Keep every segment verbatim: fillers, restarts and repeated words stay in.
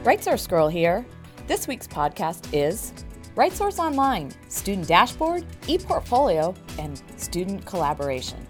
RightSource Girl here. This week's podcast is RightSource Online, Student Dashboard, ePortfolio, and Student Collaboration.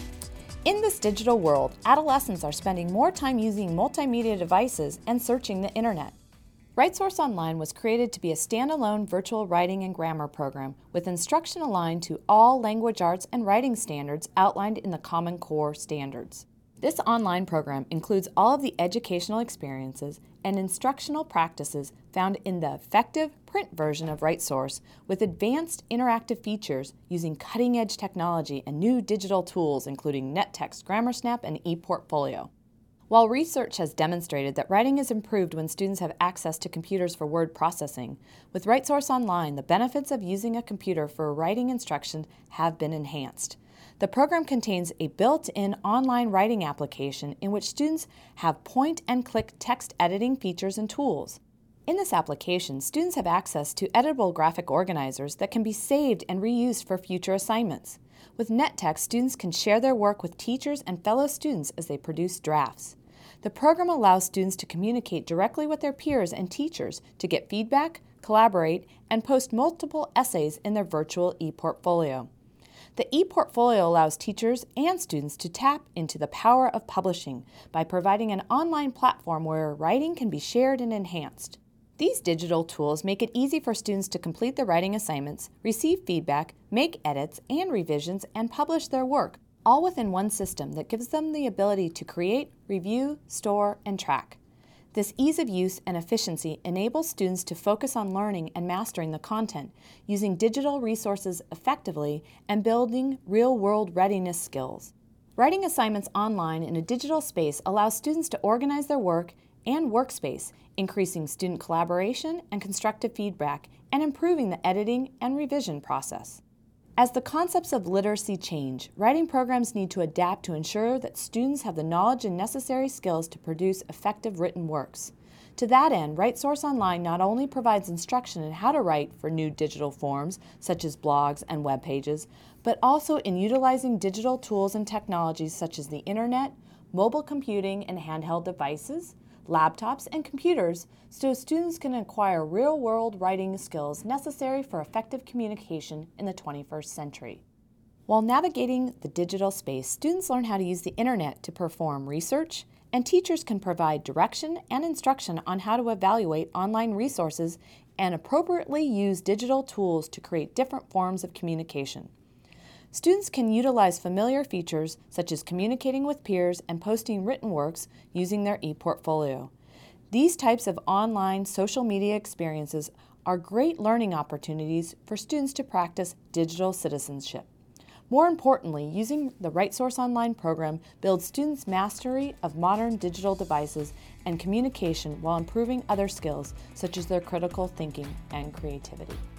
In this digital world, adolescents are spending more time using multimedia devices and searching the internet. RightSource Online was created to be a standalone virtual writing and grammar program with instruction aligned to all language arts and writing standards outlined in the Common Core standards. This online program includes all of the educational experiences and instructional practices found in the effective print version of RightSource with advanced interactive features using cutting-edge technology and new digital tools including NetText, GrammarSnap, and ePortfolio. While research has demonstrated that writing is improved when students have access to computers for word processing, with RightSource Online, the benefits of using a computer for writing instruction have been enhanced. The program contains a built-in online writing application in which students have point-and-click text editing features and tools. In this application, students have access to editable graphic organizers that can be saved and reused for future assignments. With NetText, students can share their work with teachers and fellow students as they produce drafts. The program allows students to communicate directly with their peers and teachers to get feedback, collaborate, and post multiple essays in their virtual ePortfolio. The ePortfolio allows teachers and students to tap into the power of publishing by providing an online platform where writing can be shared and enhanced. These digital tools make it easy for students to complete their writing assignments, receive feedback, make edits and revisions, and publish their work, all within one system that gives them the ability to create, review, store, and track. This ease of use and efficiency enables students to focus on learning and mastering the content, using digital resources effectively, and building real-world readiness skills. Writing assignments online in a digital space allows students to organize their work and workspace, increasing student collaboration and constructive feedback, and improving the editing and revision process. As the concepts of literacy change, writing programs need to adapt to ensure that students have the knowledge and necessary skills to produce effective written works. To that end, RightSource Online not only provides instruction in how to write for new digital forms, such as blogs and web pages, but also in utilizing digital tools and technologies such as the internet, mobile computing and handheld devices, laptops, and computers so students can acquire real-world writing skills necessary for effective communication in the twenty-first century. While navigating the digital space, students learn how to use the internet to perform research, and teachers can provide direction and instruction on how to evaluate online resources and appropriately use digital tools to create different forms of communication. Students can utilize familiar features such as communicating with peers and posting written works using their ePortfolio. These types of online social media experiences are great learning opportunities for students to practice digital citizenship. More importantly, using the RightSource Online program builds students' mastery of modern digital devices and communication while improving other skills such as their critical thinking and creativity.